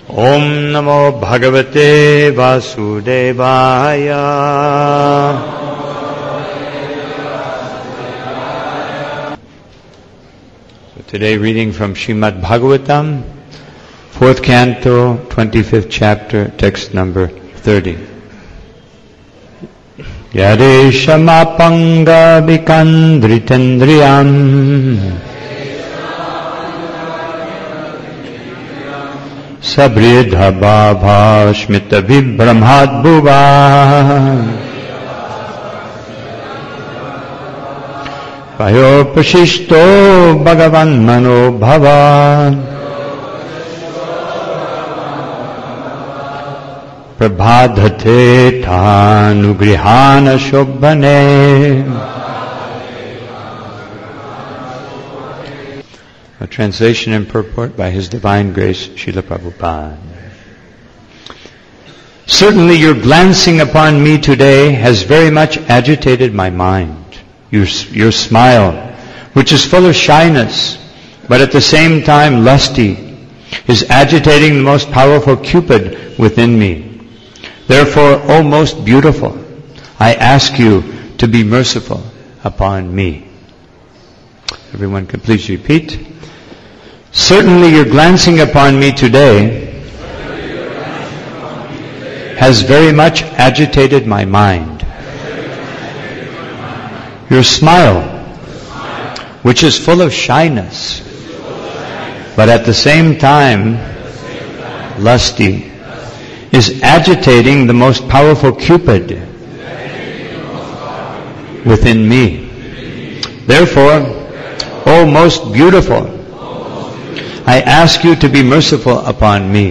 Om Namo Bhagavate Vasudevaya. So today reading from Srimad Bhagavatam, 4th Canto, 25th chapter, text number 30. Yadeshamapanga vikandritendriyam Sabridha bhava shmita vibramhat bhuva Vayo prashishto bhagavan mano bhava Prabhadhate tanugrihana shobhane. A translation and purport by His Divine Grace, Srila Prabhupada. Certainly your glancing upon me today has very much agitated my mind. Your smile, which is full of shyness, but at the same time lusty, is agitating the most powerful Cupid within me. Therefore, O most beautiful, I ask you to be merciful upon me. Everyone can please repeat. Certainly your glancing upon me today has very much agitated my mind. Your smile, which is full of shyness, but at the same time lusty, is agitating the most powerful Cupid within me. Therefore, O most beautiful, I ask you to be merciful upon me.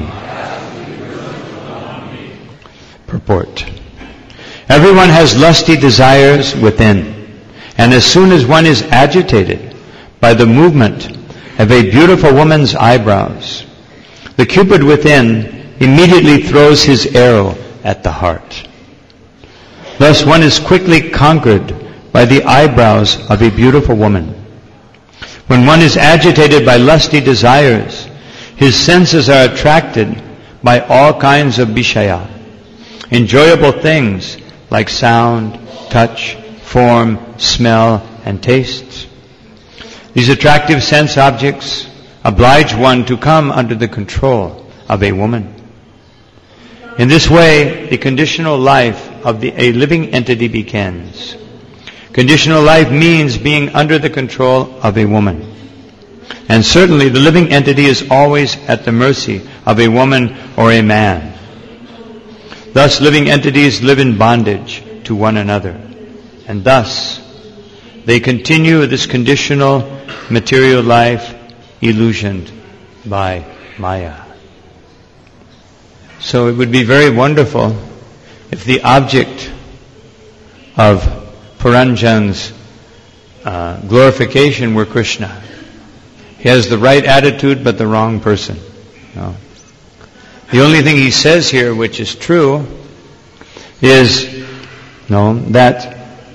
Purport. Everyone has lusty desires within, and as soon as one is agitated by the movement of a beautiful woman's eyebrows, the Cupid within immediately throws his arrow at the heart. Thus one is quickly conquered by the eyebrows of a beautiful woman. When one is agitated by lusty desires, his senses are attracted by all kinds of bishaya, enjoyable things like sound, touch, form, smell, and tastes. These attractive sense objects oblige one to come under the control of a woman. In this way, the conditional life of a living entity begins. Conditional life means being under the control of a woman. And certainly the living entity is always at the mercy of a woman or a man. Thus living entities live in bondage to one another. And thus they continue this conditional material life illusioned by Maya. So it would be very wonderful if the object of Puranjan's glorification were Krishna. He has the right attitude but the wrong person. No. The only thing he says here which is true is that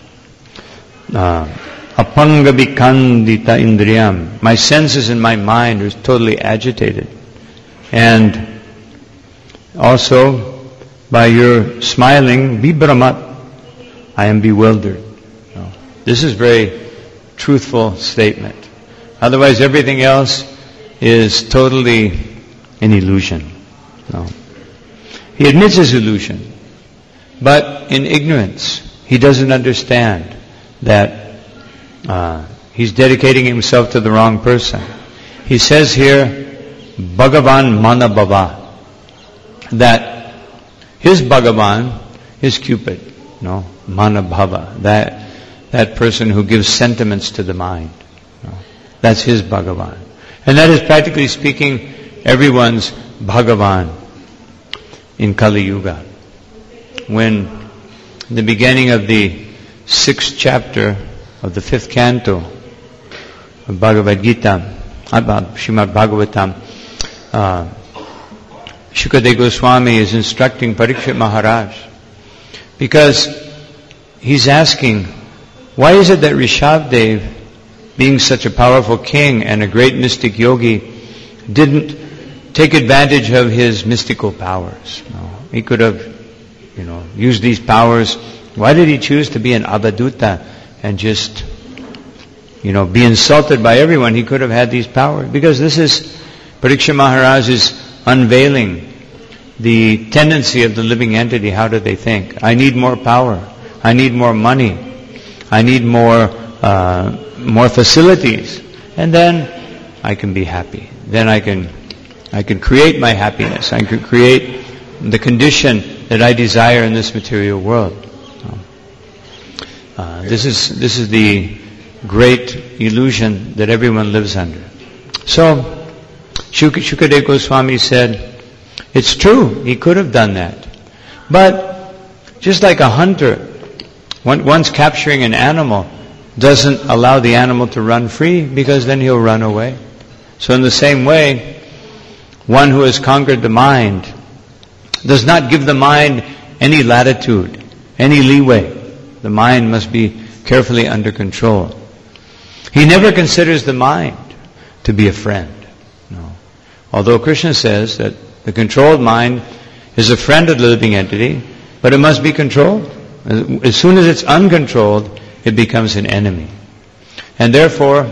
apanga vikandita indriyam, my senses and my mind are totally agitated. And also, by your smiling, vibramat, I am bewildered. No. This is very truthful statement. Otherwise, everything else is totally an illusion. No. He admits his illusion, but in ignorance, he doesn't understand that he's dedicating himself to the wrong person. He says here, Bhagavan Manabhava, that his Bhagavan is Cupid, Manabhava, that person who gives sentiments to the mind. That's his Bhagavan. And that is practically speaking everyone's Bhagavan in Kali Yuga. When in the beginning of the 6th chapter of the 5th canto of Bhagavad Gita, Srimad Bhagavatam, Shukadeva Goswami is instructing Parikshit Maharaj because he's asking, why is it that Rishabdev, being such a powerful king and a great mystic yogi, didn't take advantage of his mystical powers. No. He could have, used these powers. Why did he choose to be an Avaduta and just, be insulted by everyone? He could have had these powers. Because this is, Parikshit Maharaj is unveiling the tendency of the living entity. How do they think? I need more power. I need more money. I need more facilities. And then I can be happy. Then I can create my happiness. I can create the condition that I desire in this material world. This is the great illusion that everyone lives under. So, Shukadeva Goswami said, it's true, he could have done that. But, just like a hunter, once capturing an animal, doesn't allow the animal to run free, because then he'll run away. So in the same way, one who has conquered the mind does not give the mind any latitude, any leeway. The mind must be carefully under control. He never considers the mind to be a friend. No. Although Krishna says that the controlled mind is a friend of the living entity, but it must be controlled. As soon as it's uncontrolled, it becomes an enemy. And therefore,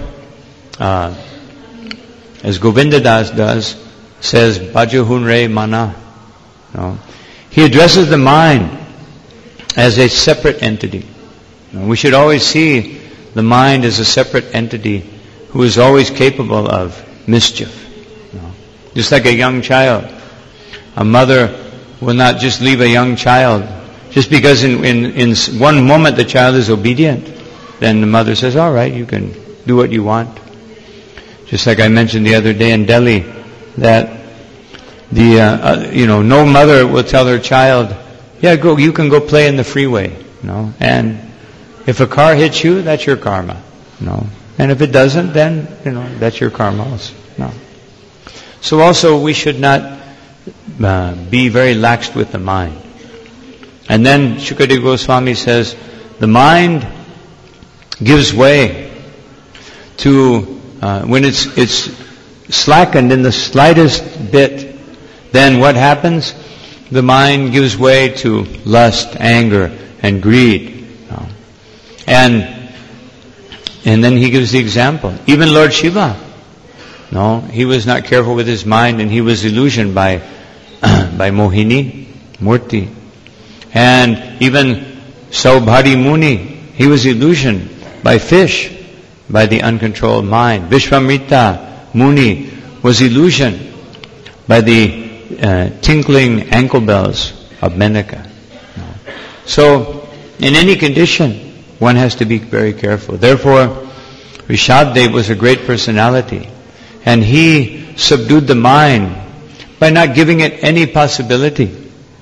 as Govinda Das does, says, Bhajahunre mana. No. He addresses the mind as a separate entity. We should always see the mind as a separate entity who is always capable of mischief. Just like a young child. A mother will not just leave a young child. Just because in one moment the child is obedient, then the mother says, all right, you can do what you want. Just like I mentioned the other day in Delhi, that no mother will tell her child, you can go play in the freeway, and if a car hits you, that's your karma, and if it doesn't, then, that's your karma also, So also we should not be very lax with the mind. And then Shukadeva Goswami says, the mind gives way to, when it's slackened in the slightest bit, then what happens? The mind gives way to lust, anger, and greed. And then he gives the example. Even Lord Shiva, he was not careful with his mind, and he was illusioned by Mohini, Murti. And even Saubhari Muni, he was illusioned by fish, by the uncontrolled mind. Vishvamrita Muni was illusioned by the tinkling ankle bells of Menaka. So, in any condition, one has to be very careful. Therefore, Rishabdev was a great personality, and he subdued the mind by not giving it any possibility,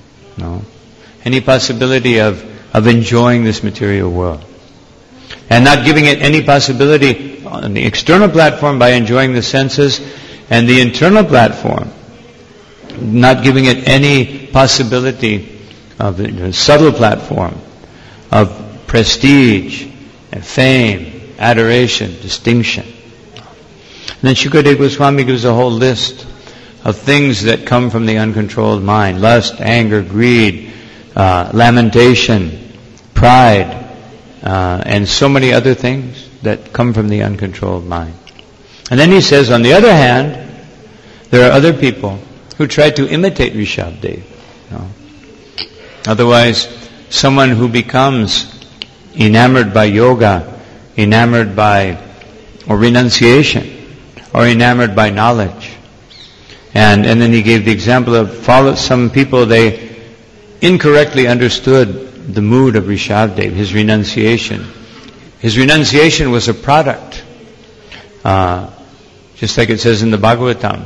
any possibility of enjoying this material world, and not giving it any possibility on the external platform by enjoying the senses, and the internal platform not giving it any possibility of the subtle platform of prestige and fame, adoration, distinction. And then Shukadeva Goswami gives a whole list of things that come from the uncontrolled mind: lust, anger, greed, lamentation, pride, and so many other things that come from the uncontrolled mind. And then he says, on the other hand, there are other people who try to imitate Rishabdev. Otherwise, someone who becomes enamored by yoga, enamored by or renunciation, or enamored by knowledge. And then he gave the example of some people, they incorrectly understood the mood of Rishabdev, his renunciation. His renunciation was a product. Just like it says in the Bhagavatam,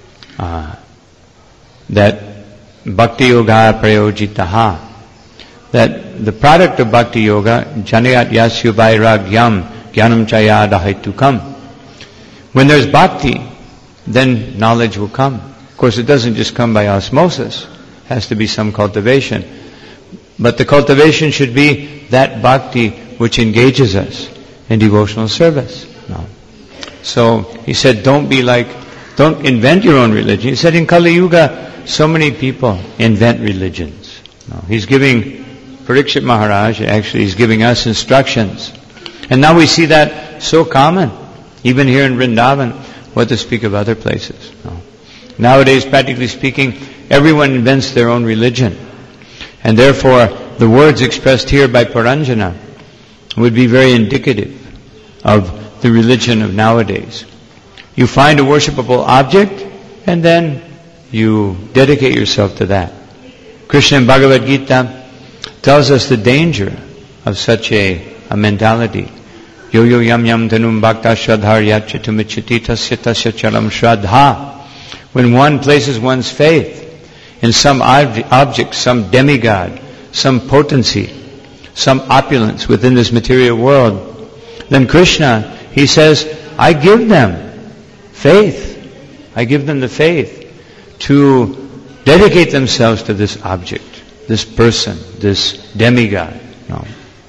that Bhakti Yoga Prayojitaha, that the product of Bhakti Yoga, Janayat Yasyu Vairagyam Jnanam Chayadahaitukam. When there's Bhakti, then knowledge will come. Of course, it doesn't just come by osmosis. It has to be some cultivation. But the cultivation should be that Bhakti which engages us in devotional service. So, he said, don't be like Don't invent your own religion. He said in Kali Yuga, so many people invent religions. No, he's giving Parikshit Maharaj, actually he's giving us instructions. And now we see that so common, even here in Vrindavan, what to speak of other places. No. Nowadays, practically speaking, everyone invents their own religion. And therefore, the words expressed here by Puranjana would be very indicative of the religion of nowadays. You find a worshipable object, and then you dedicate yourself to that. Krishna in Bhagavad Gita tells us the danger of such a mentality. Yo yo yam yam tanum bhakta shradhar yachitumichiti tasya tasya chalam shradha. When one places one's faith in some object, some demigod, some potency, some opulence within this material world, then Krishna, he says, I give them faith. I give them the faith to dedicate themselves to this object, this person, this demigod. No.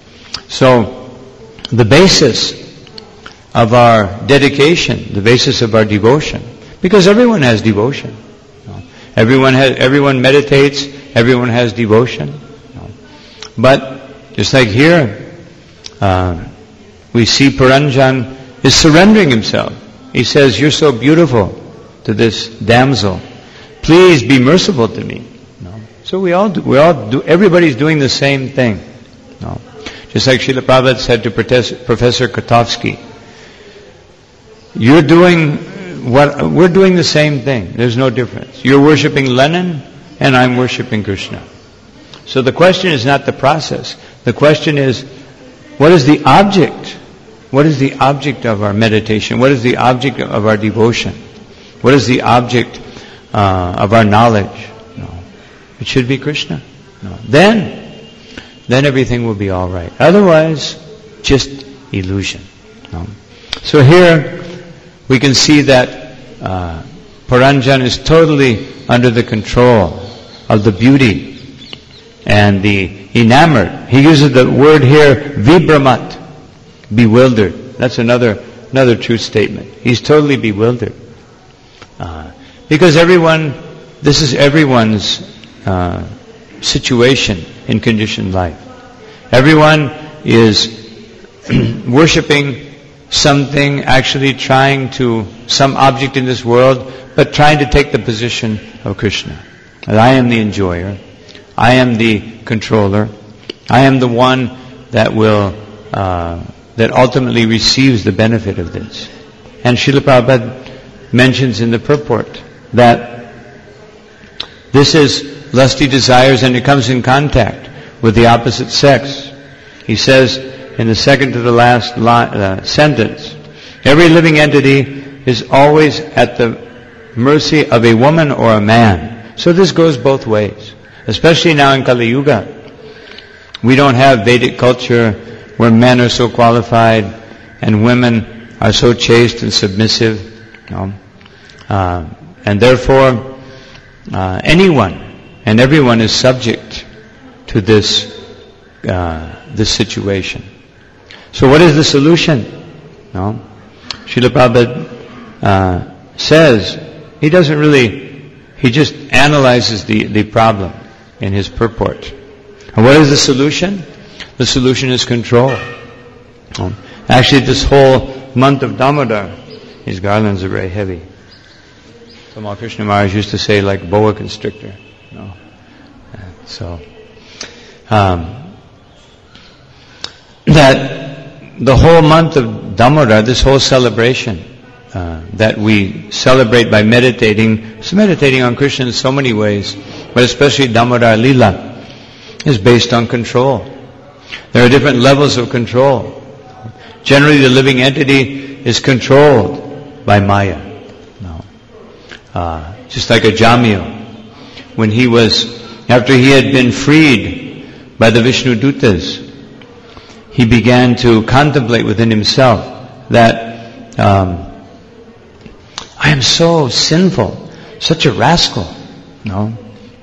So, the basis of our dedication, the basis of our devotion, because everyone has devotion. No. Everyone meditates, everyone has devotion. No. But, just like here, we see Puranjan is surrendering himself. He says, you're so beautiful to this damsel. Please be merciful to me. No. So we all do, everybody's doing the same thing. No. Just like Srila Prabhupada said to Professor Kotovsky, we're doing the same thing. There's no difference. You're worshipping Lenin and I'm worshipping Krishna. So the question is not the process. The question is, what is the object? What is the object of our meditation? What is the object of our devotion? What is the object of our knowledge? No. It should be Krishna. No. Then everything will be all right. Otherwise, just illusion. No. So here we can see that Puranjan is totally under the control of the beauty and the enamored. He uses the word here, vibramat, bewildered. That's another true statement. He's totally bewildered. Because this is everyone's situation in conditioned life. Everyone is worshipping something, actually some object in this world, but trying to take the position of Krishna. That I am the enjoyer. I am the controller. I am the one that that ultimately receives the benefit of this. And Srila Prabhupada mentions in the purport that this is lusty desires and it comes in contact with the opposite sex. He says in the second to the last sentence, every living entity is always at the mercy of a woman or a man. So this goes both ways. Especially now in Kali Yuga. We don't have Vedic culture where men are so qualified and women are so chaste and submissive. No? And therefore, anyone and everyone is subject to this situation. So what is the solution? No? Srila Prabhupada says, he just analyzes the problem in his purport. And what is the solution? The solution is control. Actually, this whole month of Damodar, these garlands are very heavy. Tamal Krishna Maharaj used to say like boa constrictor. No. So, that the whole month of Damodar, this whole celebration that we celebrate by meditating, so meditating on Krishna in so many ways, but especially Damodar Lila, is based on control. There are different levels of control. Generally, the living entity is controlled by Maya. No. Just like a Jamil, when after he had been freed by the Vishnu Dutas, he began to contemplate within himself that I am so sinful, such a rascal. No,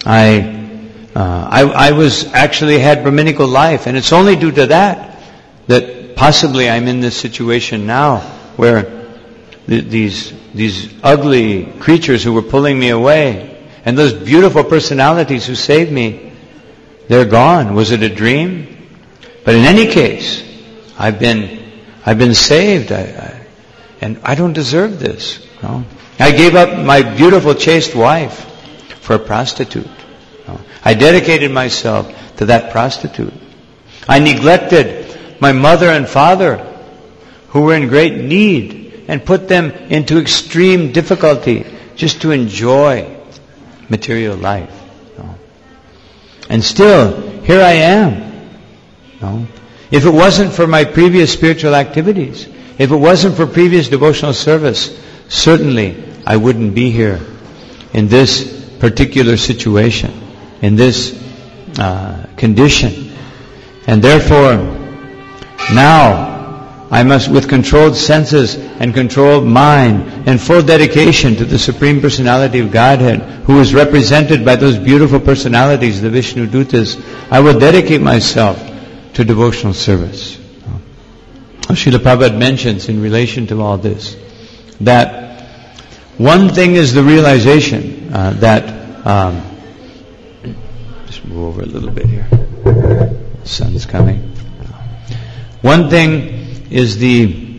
I was actually had Brahminical life, and it's only due to that possibly I'm in this situation now, where these these ugly creatures who were pulling me away, and those beautiful personalities who saved me, they're gone. Was it a dream? But in any case, I've been saved, and I don't deserve this. No? I gave up my beautiful, chaste wife for a prostitute. No? I dedicated myself to that prostitute. I neglected my mother and father, who were in great need, and put them into extreme difficulty just to enjoy material life. No? And still, here I am. No? If it wasn't for my previous spiritual activities, if it wasn't for previous devotional service, certainly I wouldn't be here in this particular situation, in this condition. And therefore, now I must, with controlled senses and controlled mind and full dedication to the Supreme Personality of Godhead, who is represented by those beautiful personalities, the Vishnu Dutas, I will dedicate myself to devotional service. Srila Prabhupada mentions in relation to all this that one thing is the realization that just move over a little bit here. The sun's coming. One thing is the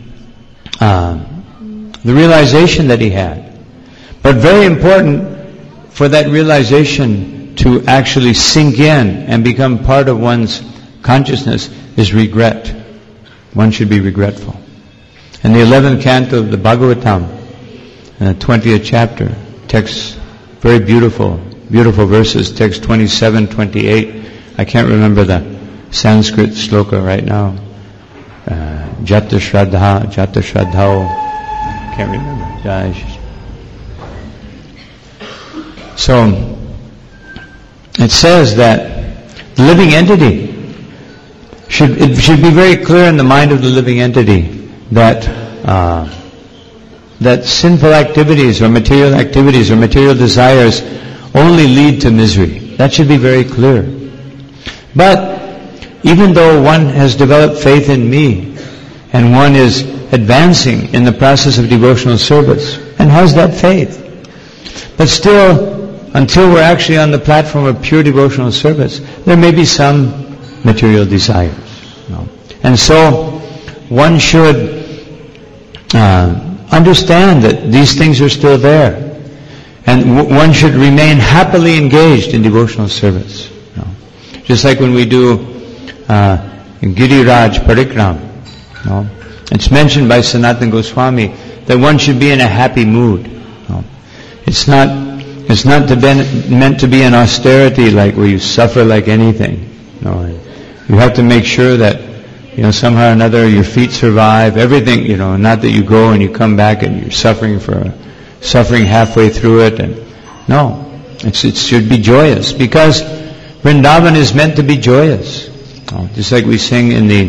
realization that he had, but very important for that realization to actually sink in and become part of one's consciousness is regret. One should be regretful. In the 11th canto of the Bhagavatam, in the 20th chapter, text, very beautiful verses, text 27, 28. I can't remember the Sanskrit sloka right now. Jata Shraddhao. Can't remember. So, it says that the living entity it should be very clear in the mind of the living entity that sinful activities or material desires only lead to misery. That should be very clear. But even though one has developed faith in me and one is advancing in the process of devotional service and has that faith, but still, until we're actually on the platform of pure devotional service, there may be some material desires. No? And so one should understand that these things are still there. And one should remain happily engaged in devotional service. No? Just like when we do Giriraj Parikram. No? It's mentioned by Sanatana Goswami that one should be in a happy mood. No? It's not meant to be an austerity like where you suffer like anything. No? You have to make sure that, somehow or another your feet survive, everything, not that you go and you come back and you're suffering halfway through it. And no, it should be joyous, because Vrindavan is meant to be joyous. Just like we sing in the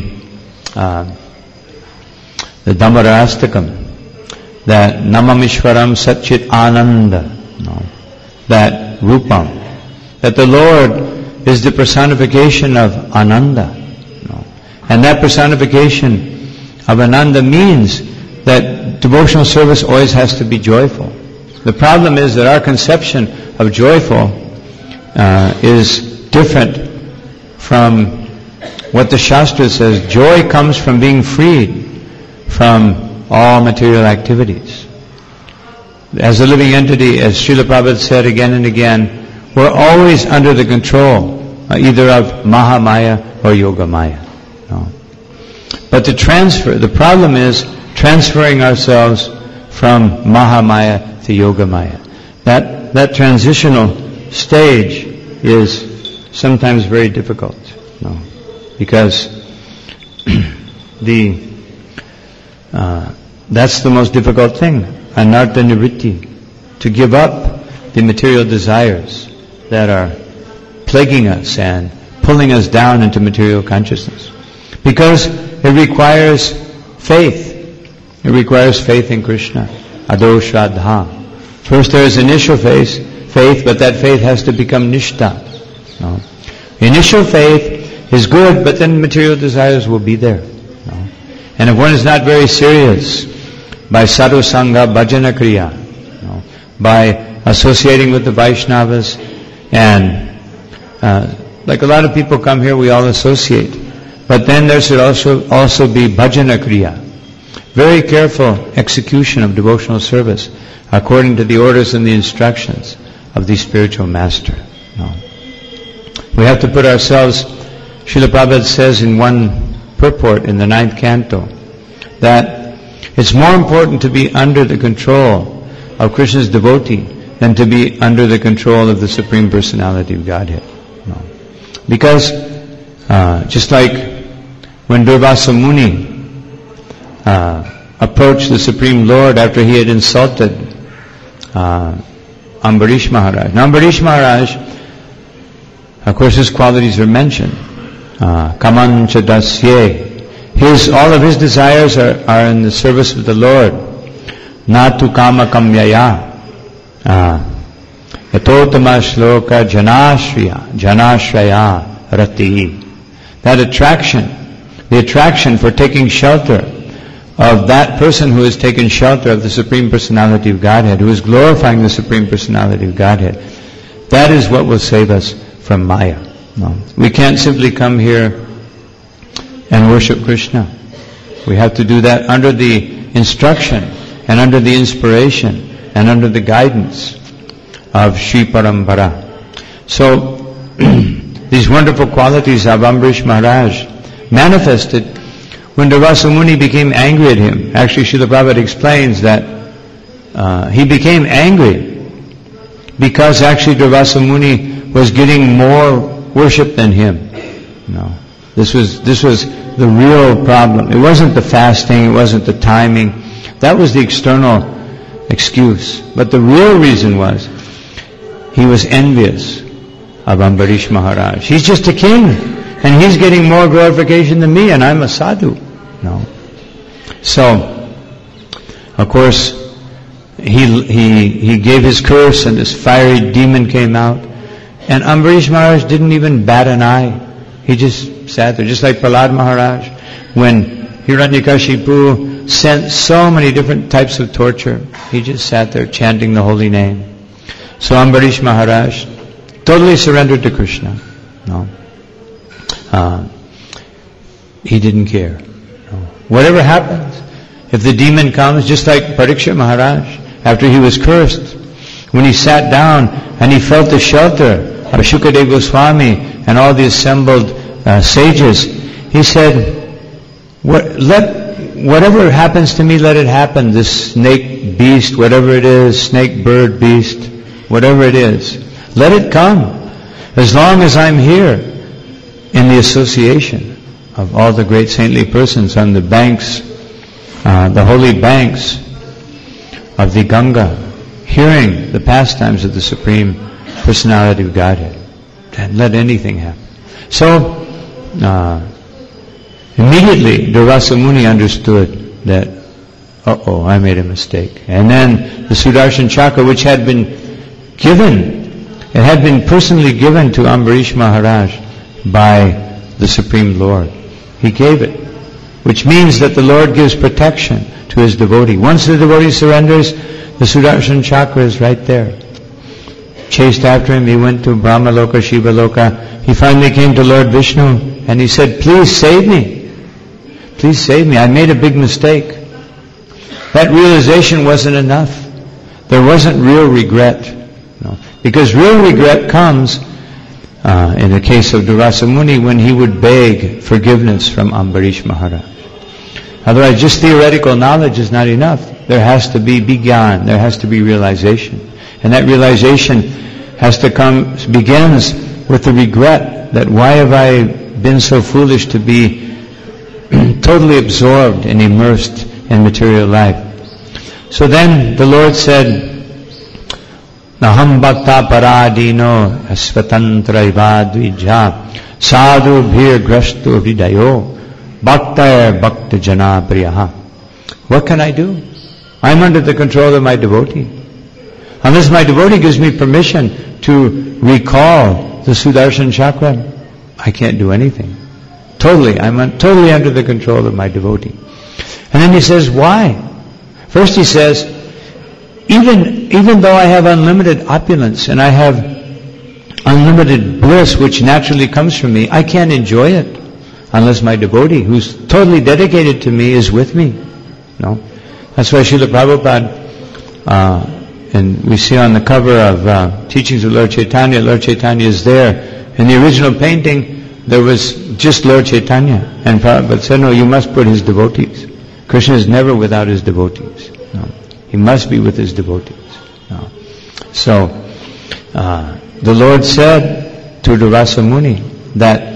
Dhammarastakam, that Namamishwaram Satchit Ananda, that Rupam, that the Lord is the personification of Ananda. And that personification of Ananda means that devotional service always has to be joyful. The problem is that our conception of joyful is different from what the Shastra says. Joy comes from being freed from all material activities. As a living entity, as Srila Prabhupada said again and again, we're always under the control either of Mahamaya or Yogamaya. No. But the problem is transferring ourselves from Mahamaya to Yogamaya. That transitional stage is sometimes very difficult. No. Because that's the most difficult thing, anartha nivritti, to give up the material desires that are plaguing us and pulling us down into material consciousness. Because it requires faith. It requires faith in Krishna. Ado Shraddha. First there is initial faith, but that faith has to become nishtha. No. Initial faith is good, but then material desires will be there. No. And if one is not very serious by sadhu sangha bhajana kriya, by associating with the Vaishnavas, and like a lot of people come here, we all associate. But then there should also be bhajana kriya, very careful execution of devotional service according to the orders and the instructions of the spiritual master. We have to put ourselves, Srila Prabhupada says in one purport in the 9th canto, that it's more important to be under the control of Krishna's devotee than to be under the control of the Supreme Personality of Godhead. Because just like when Durvasa Muni approached the Supreme Lord after he had insulted Ambarish Maharaj. Now Ambarish Maharaj, of course, his qualities are mentioned. Kamancha dasye. All of his desires are in the service of the Lord. Natu kama kamyaya. Yatotama shloka janashraya rati. That attraction, the attraction for taking shelter of that person who has taken shelter of the Supreme Personality of Godhead, who is glorifying the Supreme Personality of Godhead, that is what will save us from Maya. We can't simply come here and worship Krishna. We have to do that under the instruction and under the inspiration and under the guidance of Sri Parampara. So, these wonderful qualities of Ambarish Maharaj manifested when Durvasa Muni became angry at him. Actually, Srila Prabhupada explains that he became angry because actually Durvasa Muni was getting more worship than him. This was the real problem. It wasn't the fasting, it wasn't the timing. That was the external excuse. But the real reason was he was envious of Ambarish Maharaj. He's just a king, and he's getting more glorification than me, and I'm a sadhu. So, of course, he gave his curse, and this fiery demon came out, and Ambarish Maharaj didn't even bat an eye. He just sat there, just like Prahlad Maharaj, when Hiranyakashipu sent so many different types of torture. He just sat there chanting the holy name. So Ambarish Maharaj totally surrendered to Krishna. He didn't care. Whatever happens, if the demon comes, just like Parikshit Maharaj, after he was cursed, when he sat down and he felt the shelter of Shukadeva Goswami and all the assembled sages, he said, whatever happens to me, let it happen. This snake beast, whatever it is, snake, bird, beast, whatever it is, let it come. As long as I'm here in the association of all the great saintly persons on the banks, the holy banks of the Ganga, hearing the pastimes of the Supreme Personality of Godhead, and let anything happen. So, immediately Durvasa Muni understood that, I made a mistake. And then the Sudarshan Chakra, which had been personally given to Ambarish Maharaj by the Supreme Lord. He gave it, which means that the Lord gives protection to His devotee. Once the devotee surrenders, the Sudarshan Chakra is right there. Chased after him, he went to Brahma Loka, Shiva Loka. He finally came to Lord Vishnu, and he said, please save me. Please save me. I made a big mistake. That realization wasn't enough. There wasn't real regret. Because real regret comes, in the case of Durvasa Muni, when he would beg forgiveness from Ambarish Maharaj. Otherwise, just theoretical knowledge is not enough. There has to be gyan, there has to be realization. And that realization begins with the regret that why have I been so foolish to be totally absorbed and immersed in material life. So then the Lord said, Naham bhakta paradino asvatantra ivadvijha sadhu bhir grasto hridayo bhakta bhakta jana priyaha. What can I do? I'm under the control of my devotee. Unless my devotee gives me permission to recall the Sudarshan Chakra, I can't do anything. I'm totally under the control of my devotee. And then he says, why? First he says, even though I have unlimited opulence and I have unlimited bliss which naturally comes from me, I can't enjoy it unless my devotee, who's totally dedicated to me, is with me. No? That's why Srila Prabhupada, and we see on the cover of Teachings of Lord Chaitanya is there. In the original painting, there was just Lord Chaitanya. And Prabhupada said, no, you must put his devotees. Krishna is never without his devotees. No. He must be with his devotees. No. So, the Lord said to Durvasa Muni that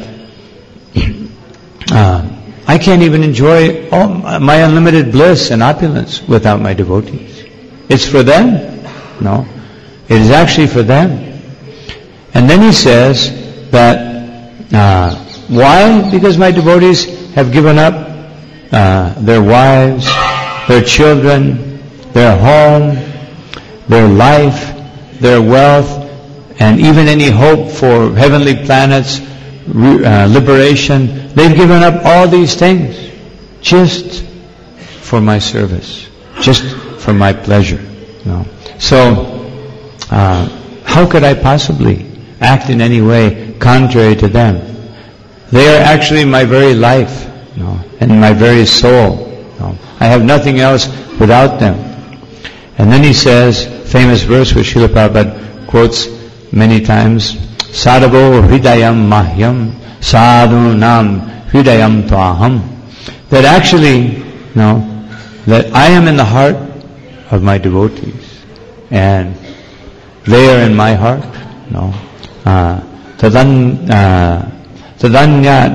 I can't even enjoy all my unlimited bliss and opulence without my devotees. It's for them. No. It is actually for them. And then he says that, why? Because my devotees have given up their wives, their children, their home, their life, their wealth, and even any hope for heavenly planets, liberation. They've given up all these things just for my service, just for my pleasure. No. So, how could I possibly act in any way contrary to them? They are actually my very life, and my very soul. I have nothing else without them. And then he says, famous verse which Srila Prabhupada quotes many times, Sadhavo hridayam mahyam sadhunam hridayam tvaham. That actually, that I am in the heart of my devotees, and they are in my heart. Tadanyat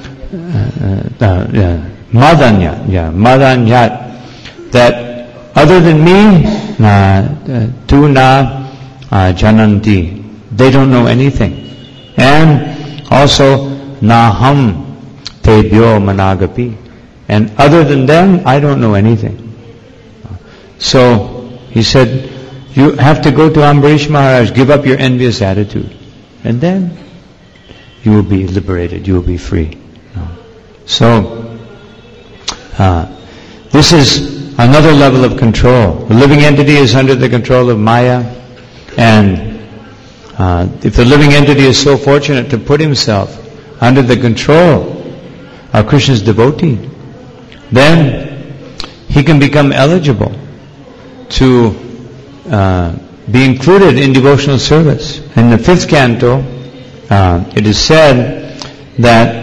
madanyat, that other than me, tu na jananti, they don't know anything. And also, naham tebhyo managapi, and other than them, I don't know anything. So, he said, you have to go to Ambarish Maharaj, give up your envious attitude, and then you will be liberated, you will be free. So, this is another level of control. The living entity is under the control of Maya, and if the living entity is so fortunate to put himself under the control of Krishna's devotee, then he can become eligible to be included in devotional service. In the 5th canto, it is said that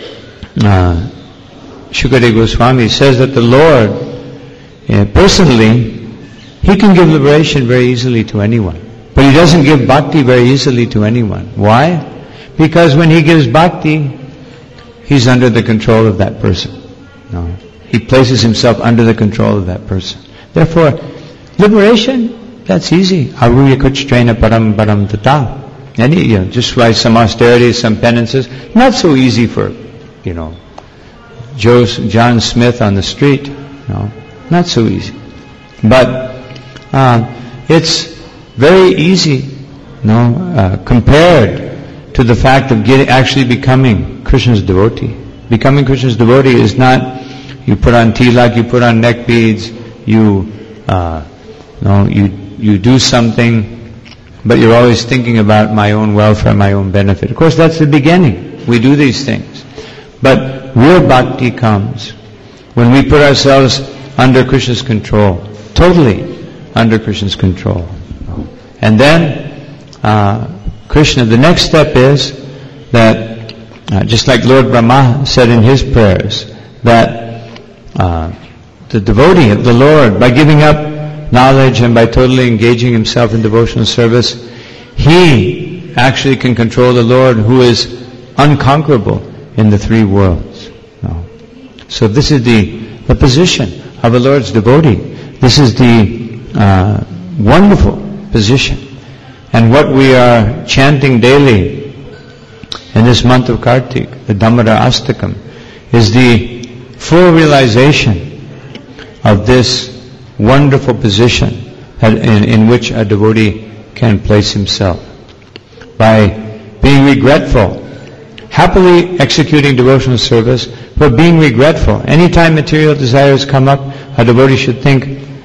Shukadeva Goswami says that the Lord, personally, He can give liberation very easily to anyone. But He doesn't give bhakti very easily to anyone. Why? Because when He gives bhakti, He's under the control of that person. He places Himself under the control of that person. Therefore, liberation, that's easy. Aruya kuchtrena param param tata. Just like some austerities, some penances, not so easy for, John Smith on the street. Not so easy. But it's very easy, compared to the fact of actually becoming Krishna's devotee. Becoming Krishna's devotee is not you put on tilak, you put on neck beads, you do something, but you're always thinking about my own welfare, my own benefit. Of course, that's the beginning. We do these things. But real bhakti comes when we put ourselves under Krishna's control, totally under Krishna's control. And then, Krishna, the next step is that, just like Lord Brahma said in his prayers, that the devotee of the Lord, by giving up knowledge and by totally engaging himself in devotional service, he actually can control the Lord who is unconquerable in the 3 worlds. So this is the position of a Lord's devotee. This is the wonderful position. And what we are chanting daily in this month of Kartik, the Damodar Astakam, is the full realization of this wonderful position in which a devotee can place himself. By being regretful, happily executing devotional service, but being regretful. Anytime material desires come up, a devotee should think,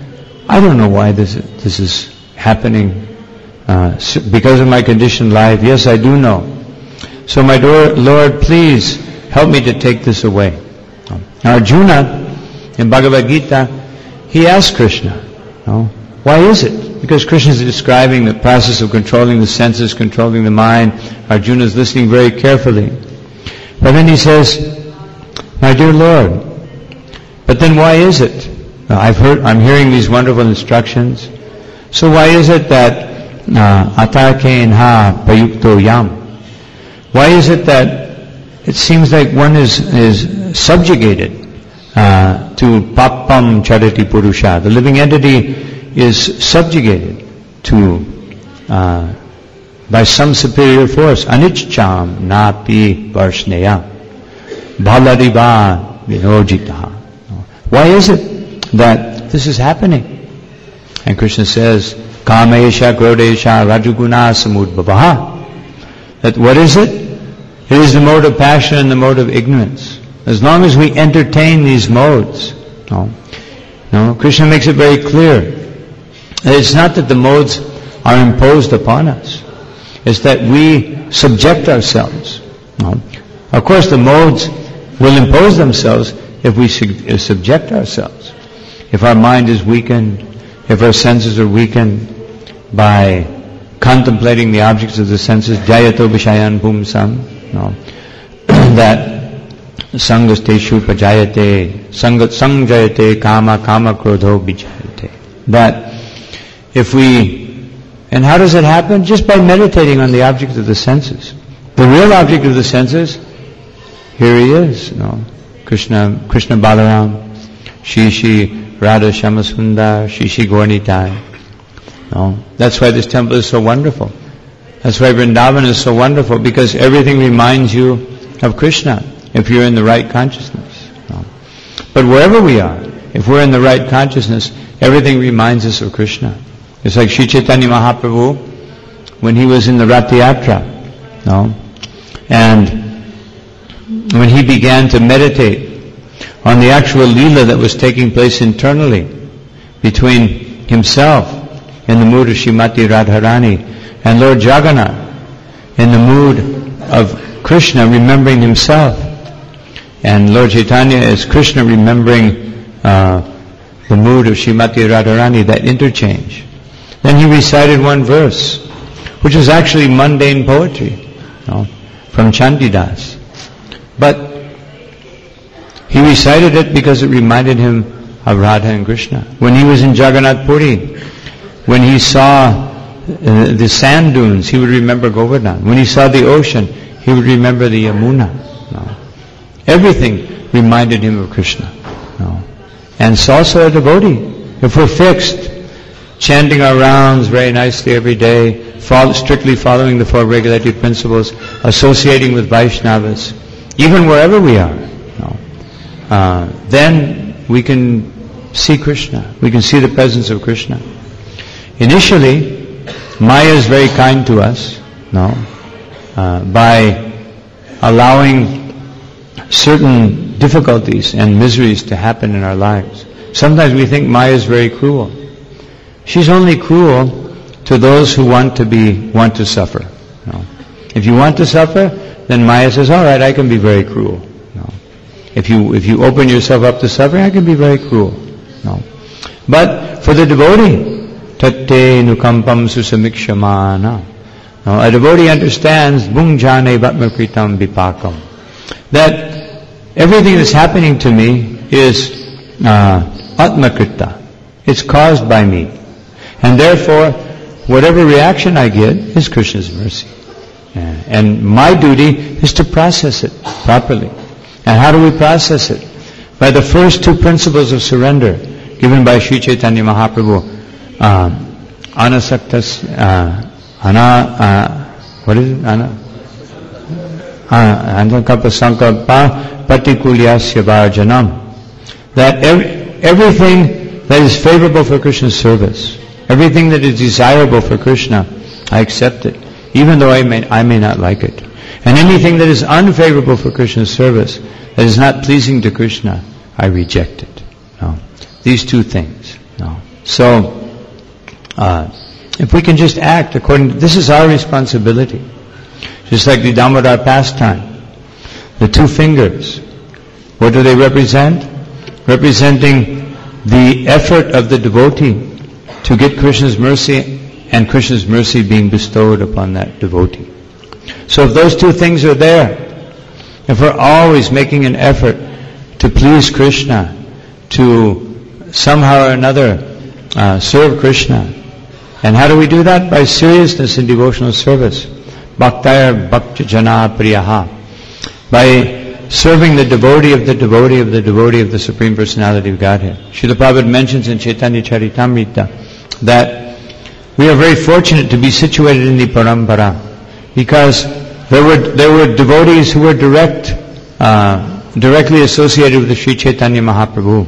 I don't know why this is happening because of my conditioned life. Yes, I do know. So my Lord, please help me to take this away. Arjuna, in Bhagavad Gita, he asked Krishna, why is it? Because Krishna is describing the process of controlling the senses, controlling the mind. Arjuna is listening very carefully. But then he says, my dear Lord, but then why is it? I'm hearing these wonderful instructions. So why is it that atakenha payukto yam? Why is it that it seems like one is subjugated to papam charati purusha? The living entity is subjugated to by some superior force. Anichcham napi varshneya bhalariva vinojitaha. Why is it that this is happening? And Krishna says, Kamesha Krodesha Rajaguna Samudbhavaha. That what is it? It is the mode of passion and the mode of ignorance. As long as we entertain these modes, Krishna makes it very clear that it's not that the modes are imposed upon us. It's that we subject ourselves. Of course, the modes will impose themselves if we subject ourselves. If our mind is weakened, if our senses are weakened by contemplating the objects of the senses, jayato vishayan pumsam, that sangasteshu pajayate, sangjayate kama krodho vijayate. That if we, and how does it happen? Just by meditating on the object of the senses. The real object of the senses, here he is, Krishna Balaram, Shishi Radha Shamasundar, Shishi Gaurnitai. That's why this temple is so wonderful. That's why Vrindavan is so wonderful, because everything reminds you of Krishna if you're in the right consciousness. But wherever we are, if we're in the right consciousness, everything reminds us of Krishna. It's like Sri Chaitanya Mahaprabhu when he was in the Rath Yatra, and when he began to meditate on the actual Leela that was taking place internally between himself in the mood of Srimati Radharani and Lord Jagannath in the mood of Krishna remembering himself, and Lord Chaitanya is Krishna remembering the mood of Srimati Radharani, that interchange. Then he recited one verse, which is actually mundane poetry, from Chandidas. But he recited it because it reminded him of Radha and Krishna. When he was in Jagannath Puri, when he saw the sand dunes, he would remember Govardhan. When he saw the ocean, he would remember the Yamuna. Everything reminded him of Krishna. And so also a devotee. If we're fixed, chanting our rounds very nicely every day, strictly following the four regulative principles, associating with Vaishnavas, even wherever we are, then we can see Krishna. We can see the presence of Krishna. Initially, Maya is very kind to us, by allowing certain difficulties and miseries to happen in our lives. Sometimes we think Maya is very cruel. She's only cruel to those who want to suffer. If you want to suffer, then Maya says, all right, I can be very cruel. If you open yourself up to suffering, I can be very cruel. But for the devotee, tatte nukampam susamikshamana. A devotee understands bhungjane vatmakritam vipakam. That everything that's happening to me is atmakrita. It's caused by me. And therefore, whatever reaction I get is Krishna's mercy. And my duty is to process it properly. And how do we process it? By the first two principles of surrender given by Sri Chaitanya Mahaprabhu. Anasaktas, what is it? Anakapa sankalpa patikulyasya varjanam. That everything that is favorable for Krishna's service, everything that is desirable for Krishna, I accept it, even though I may not like it. And anything that is unfavorable for Krishna's service, that is not pleasing to Krishna, I reject it. These two things. So, if we can just act according to, this is our responsibility. Just like the Damodar pastime. The 2 fingers. What do they represent? Representing the effort of the devotee to get Krishna's mercy, and Krishna's mercy being bestowed upon that devotee. So if those 2 things are there, if we're always making an effort to please Krishna, to somehow or another serve Krishna, and how do we do that? By seriousness in devotional service. Bhaktaya bhakta jana priyaha. By serving the devotee of the devotee of the devotee of the Supreme Personality of Godhead. Srila Prabhupada mentions in Chaitanya Charitamrita that we are very fortunate to be situated in the parampara, because there were devotees who were directly associated with the Sri Chaitanya Mahaprabhu.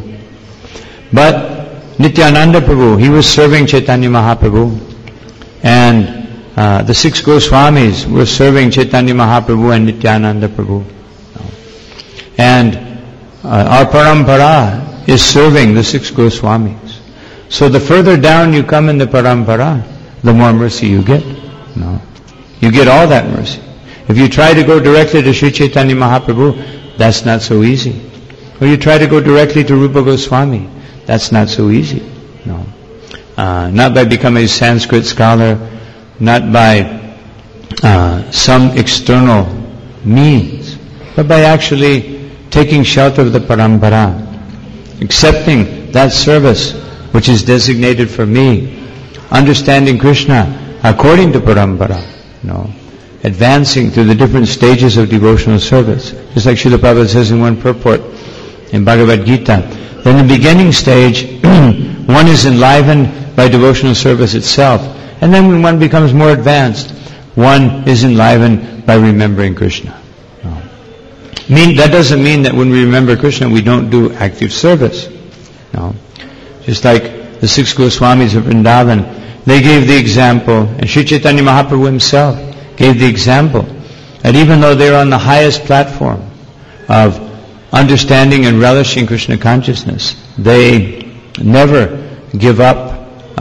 But Nityananda Prabhu, he was serving Chaitanya Mahaprabhu, and the 6 Goswamis were serving Chaitanya Mahaprabhu and Nityananda Prabhu. And our parampara is serving the 6 Goswamis. So the further down you come in the parampara, the more mercy you get. No. You get all that mercy. If you try to go directly to Sri Chaitanya Mahaprabhu, that's not so easy. Or you try to go directly to Rupa Goswami, that's not so easy. No. Not by becoming a Sanskrit scholar, not by some external means, but by actually taking shelter of the parampara, accepting that service which is designated for me, understanding Krishna according to parampara, advancing through the different stages of devotional service. Just like Srila Prabhupada says in one purport in Bhagavad Gita, in the beginning stage, one is enlivened by devotional service itself, and then when one becomes more advanced, one is enlivened by remembering Krishna. That doesn't mean that when we remember Krishna, we don't do active service. No. Just like the 6 Goswamis of Vrindavan, they gave the example, and Sri Chaitanya Mahaprabhu himself gave the example, that even though they're on the highest platform of understanding and relishing Krishna consciousness, they never give up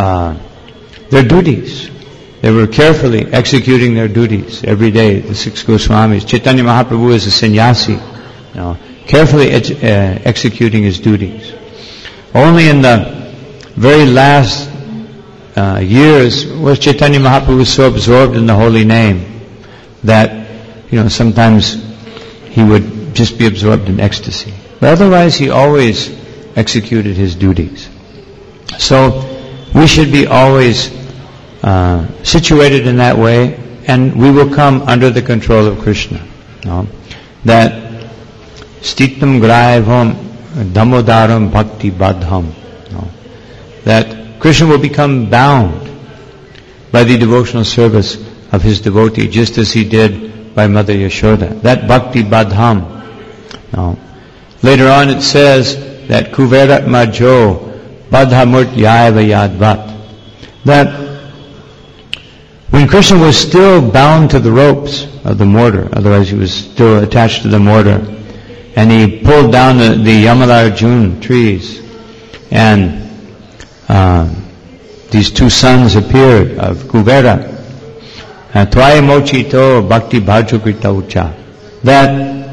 their duties. They were carefully executing their duties every day, the 6 Goswamis. Chaitanya Mahaprabhu is a sannyasi, carefully executing his duties. Only in the very last years was Chaitanya Mahaprabhu so absorbed in the holy name that, sometimes he would just be absorbed in ecstasy. But otherwise he always executed his duties. So we should be always situated in that way, and we will come under the control of Krishna. That stitam graivam damodaram bhakti badham. That Krishna will become bound by the devotional service of his devotee, just as he did by Mother Yashoda. That bhakti badham. Later on it says that kuverat majo badhamurtyaiva yadvat. That when Krishna was still bound to the ropes of the mortar, otherwise he was still attached to the mortar, and he pulled down the Yamalarjuna trees, and these 2 sons appeared of Kuvera, Tvaya mochito bhakti bhajukrita ucha. That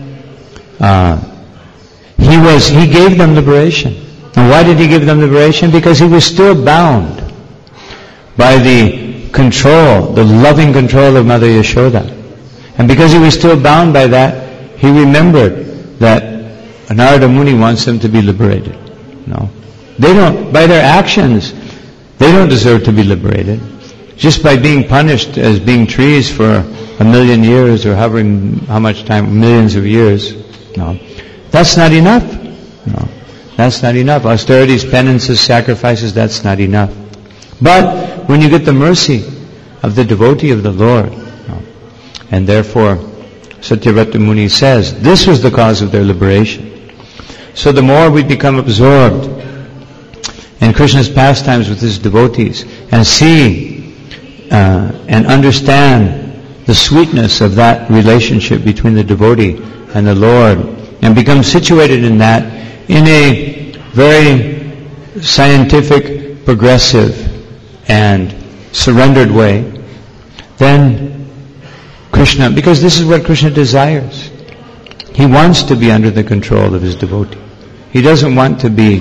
he gave them liberation. And why did he give them liberation? Because he was still bound by the control, the loving control of Mother Yashoda. And because he was still bound by that, he remembered that Narada Muni wants them to be liberated. They don't, by their actions, they don't deserve to be liberated. Just by being punished as being trees for 1,000,000 years, or how much time, millions of years. That's not enough. That's not enough. Austerities, penances, sacrifices, that's not enough. But when you get the mercy of the devotee of the Lord, and therefore Satyavrata Muni says, this was the cause of their liberation. So the more we become absorbed in Krishna's pastimes with his devotees, and see and understand the sweetness of that relationship between the devotee and the Lord, and become situated in that in a very scientific, progressive and surrendered way, then Krishna, because this is what Krishna desires. He wants to be under the control of his devotee. He doesn't want to be,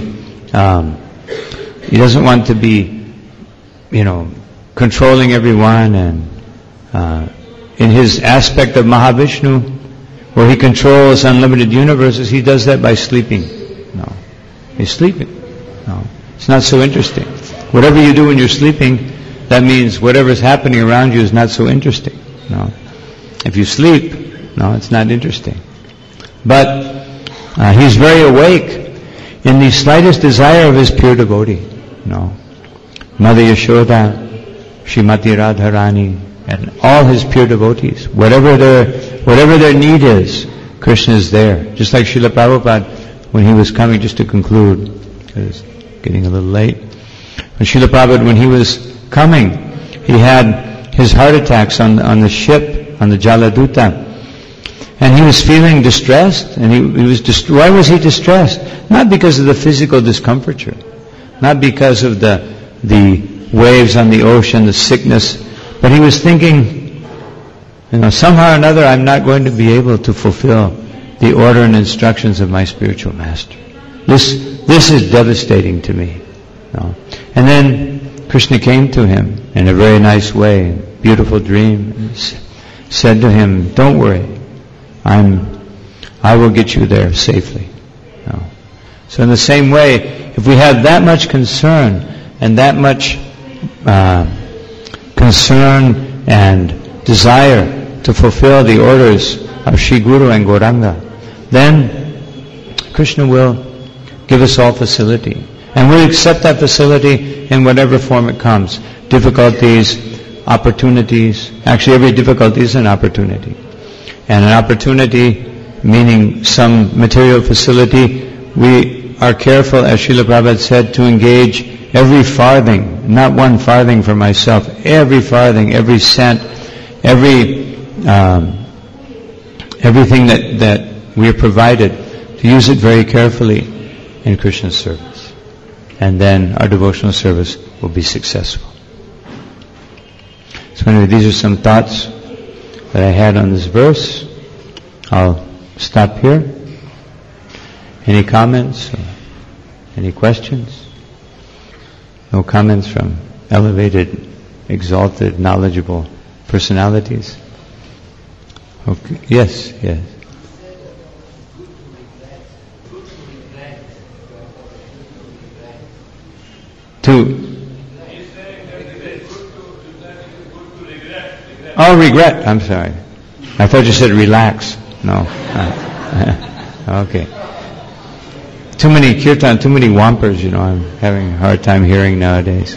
controlling everyone, and in his aspect of Mahavishnu, where he controls unlimited universes, he does that by sleeping. No. He's sleeping. No. It's not so interesting. Whatever you do when you're sleeping, that means whatever's happening around you is not so interesting. No. If you sleep, no, it's not interesting. But he's very awake in the slightest desire of his pure devotee. No. Mother Yashoda, Srimati Radharani, and all his pure devotees, whatever their need is, Krishna is there. Just like Srila Prabhupada, when he was coming, just to conclude, because it's getting a little late. When Srila Prabhupada, when he was coming, he had his heart attacks on the ship, on the Jaladuta. And he was feeling distressed, and he was why was he distressed? Not because of the physical discomfiture, not because of the waves on the ocean, the sickness, but he was thinking, somehow or another I'm not going to be able to fulfill the order and instructions of my spiritual master. This is devastating to me. And then Krishna came to him in a very nice way, beautiful dream, and said to him, "Don't worry, I will get you there safely." So in the same way, if we have that much concern and that much concern and desire to fulfill the orders of Sri Guru and Gauranga, then Krishna will give us all facility. And we'll accept that facility in whatever form it comes. Difficulties, opportunities. Actually, every difficulty is an opportunity. And an opportunity, meaning some material facility, we are careful, as Srila Prabhupada said, to engage every farthing, not one farthing for myself, every farthing, every cent, everything that we are provided, to use it very carefully in Krishna's service. And then our devotional service will be successful. So anyway, these are some thoughts that I had on this verse. I'll stop here. Any comments? Any questions? No comments from elevated, exalted, knowledgeable personalities? Okay. Yes. Regret. I'm sorry. I thought you said relax. No. Okay. Too many kirtan, too many wampers, I'm having a hard time hearing nowadays.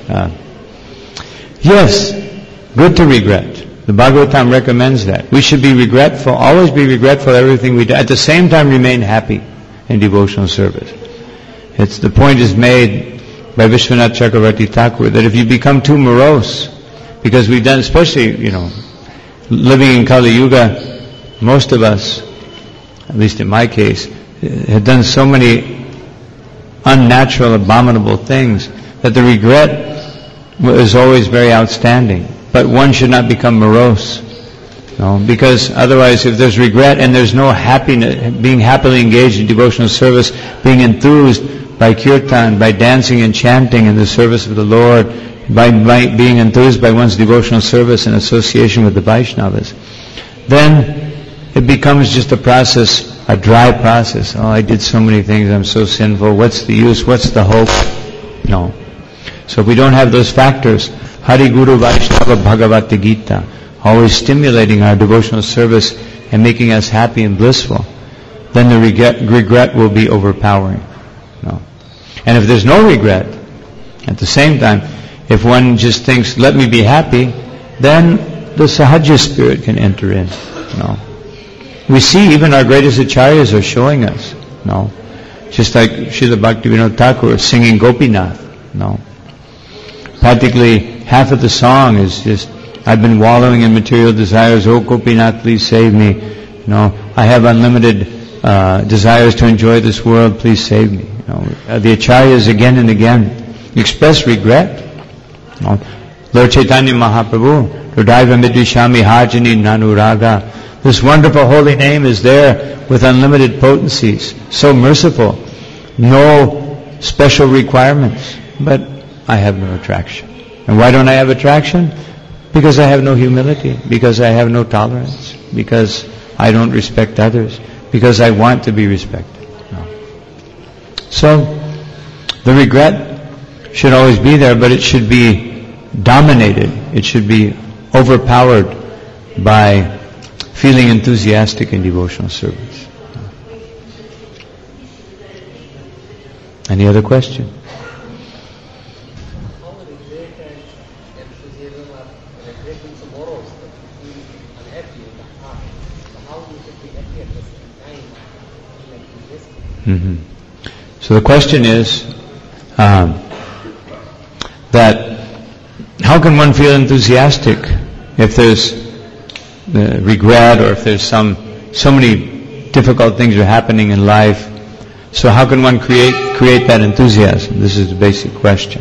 Yes, good to regret. The Bhagavatam recommends that. We should be regretful, always be regretful of everything we do. At the same time, remain happy in devotional service. The point is made by Vishwanath Chakravarti Thakur that if you become too morose, because we've done, especially, living in Kali Yuga, most of us, at least in my case, had done so many unnatural, abominable things that the regret is always very outstanding. But one should not become morose. Because otherwise, if there's regret and there's no happiness, being happily engaged in devotional service, being enthused by kirtan, by dancing and chanting in the service of the Lord, by being enthused by one's devotional service in association with the Vaishnavas, then it becomes just a process, a dry process. I did so many things, I'm so sinful, what's the use, what's the hope? No. So if we don't have those factors, Hari Guru Vaishnava Bhagavata Gita, always stimulating our devotional service and making us happy and blissful, then the regret will be overpowering. No. And if there's no regret, at the same time, if one just thinks, let me be happy, then the Sahaja spirit can enter in. No. We see even our greatest acharyas are showing us. No. Just like Srila Bhaktivinoda Thakur singing Gopinath. No. Practically half of the song is just, I've been wallowing in material desires, oh Gopinath, please save me. I have unlimited desires to enjoy this world, please save me. The acharyas again and again, express regret. Lord Chaitanya Mahaprabhu, Rudaiva Midvishami Hajani Nanuraga. This wonderful holy name is there with unlimited potencies, so merciful, no special requirements, but I have no attraction. And why don't I have attraction? Because I have no humility, because I have no tolerance, because I don't respect others, because I want to be respected. No. So, the regret should always be there, but it should be dominated. It should be overpowered by feeling enthusiastic in devotional service. Any other question? How regret and enthusiasm are regretting some morals that you feel unhappy in the heart. So how you can be happy at the same time and enthusiastic? So the question is that how can one feel enthusiastic if there's regret or if there's so many difficult things are happening in life? So how can one create that enthusiasm? This is the basic question.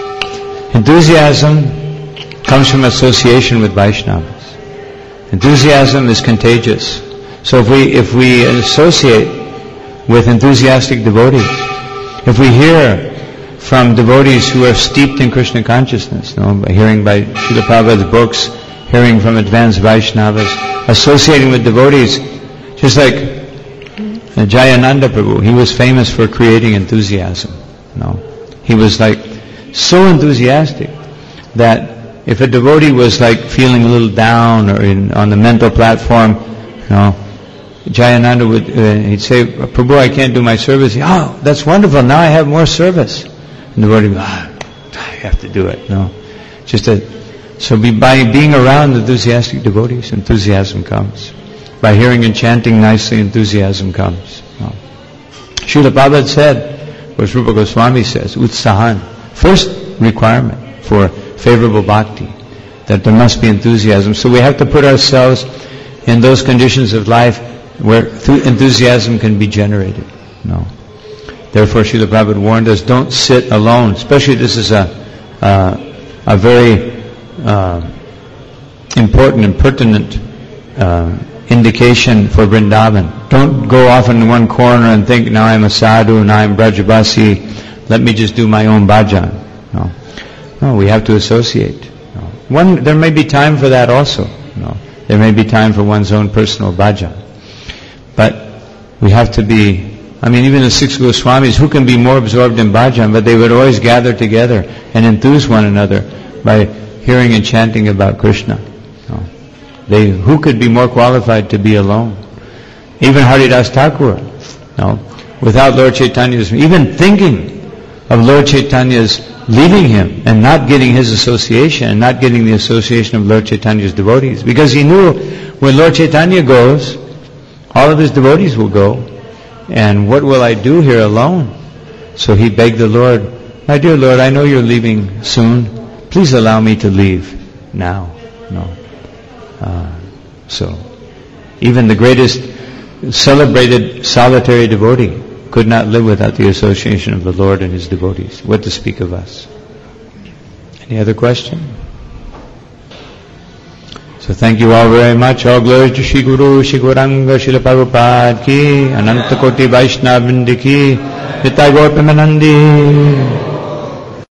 Enthusiasm comes from association with Vaishnavas. Enthusiasm is contagious. So if we associate with enthusiastic devotees, if we hear from devotees who are steeped in Krishna consciousness, by hearing by Srila Prabhupada's books, hearing from advanced Vaishnavas, associating with devotees, just like Jayananda Prabhu, he was famous for creating enthusiasm. He was so enthusiastic that if a devotee was feeling a little down or on the mental platform, Jayananda would he'd say, Prabhu, I can't do my service. That's wonderful. Now I have more service. And the devotee would go, I have to do it. So by being around enthusiastic devotees, enthusiasm comes. By hearing and chanting nicely, enthusiasm comes. Srila Prabhupada said, what Rupa Goswami says, Utsahan, first requirement for favorable bhakti, that there must be enthusiasm. So we have to put ourselves in those conditions of life where enthusiasm can be generated. Therefore, Srila Prabhupada warned us, don't sit alone. Especially this is a very important and pertinent indication for Vrindavan. Don't go off in one corner and think, now I'm a sadhu, now I'm Brajabasi, let me just do my own bhajan. No, we have to associate. There may be time for that also. There may be time for one's own personal bhajan. But we have to be, even the 6 Goswamis, who can be more absorbed in bhajan, but they would always gather together and enthuse one another by hearing and chanting about Krishna. Who could be more qualified to be alone? Even Haridas Thakur, without Lord Chaitanya's, even thinking of Lord Chaitanya's leaving him and not getting his association and not getting the association of Lord Chaitanya's devotees, because he knew when Lord Chaitanya goes, all of his devotees will go, and what will I do here alone? So he begged the Lord, my dear Lord, I know you're leaving soon. Please allow me to leave now. So even the greatest celebrated solitary devotee could not live without the association of the Lord and His devotees. What to speak of us? Any other question? So thank you all very much. All glory to Shri Guru, Shri Gauranga, Srila Prabhupada ki, Ananta Koti Vaishnava Vrinda ki, Nitai Gaur Premanandi.